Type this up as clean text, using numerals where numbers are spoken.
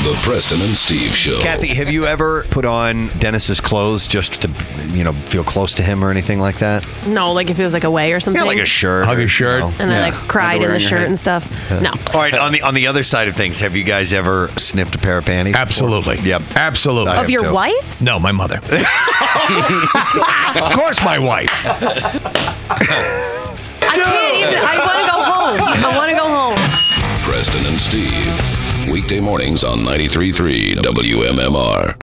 The Preston and Steve Show. Kathy, have you ever put on Dennis's clothes just to, feel close to him or anything like that? No, like if it was like away or something. Yeah, like a shirt. Hug a shirt. And then like cried in the shirt and stuff. No. All right, on the other side of things, have you guys ever sniffed a pair of panties? Absolutely. Before? Yep. Absolutely. Of your wife's? No, my mother. Of course, my wife. I can't even. I want to go home. Preston and Steve. Weekday mornings on 93.3 WMMR.